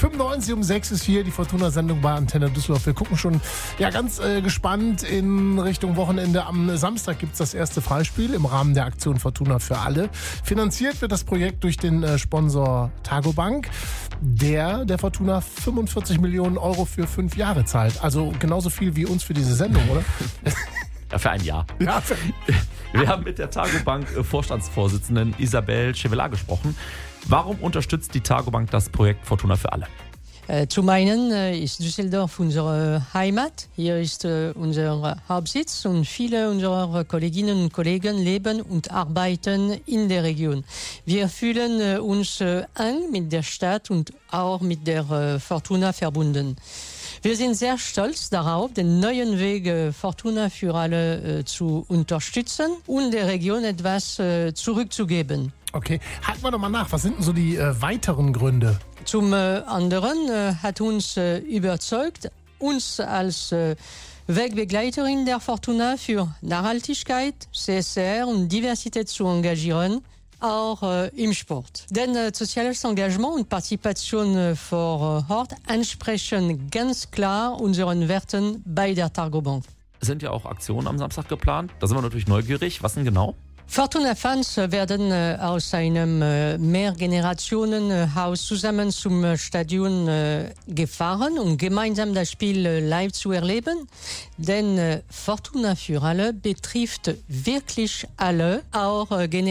5:95 ist hier die Fortuna-Sendung bei Antenne Düsseldorf. Wir gucken schon ganz gespannt in Richtung Wochenende. Am Samstag gibt es das erste Freispiel im Rahmen der Aktion Fortuna für alle. Finanziert wird das Projekt durch den Sponsor Targobank, der Fortuna 45 Millionen Euro für 5 Jahre zahlt. Also genauso viel wie uns für diese Sendung, oder? Ja, für ein Jahr. Ja, Wir haben mit der Targobank-Vorstandsvorsitzenden Isabel Chevelat gesprochen. Warum unterstützt die Targobank das Projekt Fortuna für alle? Zum einen ist Düsseldorf unsere Heimat. Hier ist unser Hauptsitz und viele unserer Kolleginnen und Kollegen leben und arbeiten in der Region. Wir fühlen uns eng mit der Stadt und auch mit der Fortuna verbunden. Wir sind sehr stolz darauf, den neuen Weg Fortuna für alle zu unterstützen und der Region etwas zurückzugeben. okay. Haken wir doch mal nach. Was sind denn so die weiteren Gründe? Zum anderen hat uns überzeugt, uns als Wegbegleiterin der Fortuna für Nachhaltigkeit, CSR und Diversität zu engagieren, auch im Sport. Denn soziales Engagement und Partizipation vor Ort entsprechen ganz klar unseren Werten bei der Targobank. Es sind ja auch Aktionen am Samstag geplant. Da sind wir natürlich neugierig. Was denn genau? Fortuna-Fans werden aus einem Mehrgenerationenhaus zusammen zum Stadion gefahren, um gemeinsam das Spiel live zu erleben. Denn Fortuna für alle betrifft wirklich alle, auch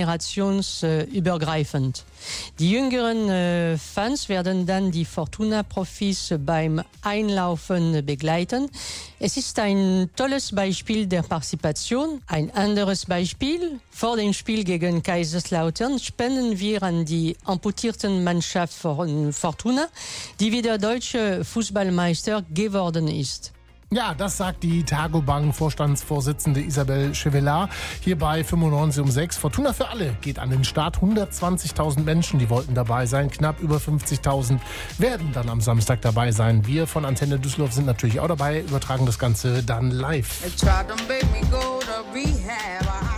generationsübergreifend. Die jüngeren Fans werden dann die Fortuna-Profis beim Einlaufen begleiten. Es ist ein tolles Beispiel der Partizipation. Ein anderes Beispiel: vor dem Spiel gegen Kaiserslautern spenden wir an die amputierten Mannschaft von Fortuna, die wieder deutsche Fußballmeister geworden ist. Ja, das sagt die Targobank-Vorstandsvorsitzende Isabel Chevelat hier bei 95:6. Fortuna für alle geht an den Start. 120.000 Menschen, die wollten dabei sein. Knapp über 50.000 werden dann am Samstag dabei sein. Wir von Antenne Düsseldorf sind natürlich auch dabei, übertragen das Ganze dann live.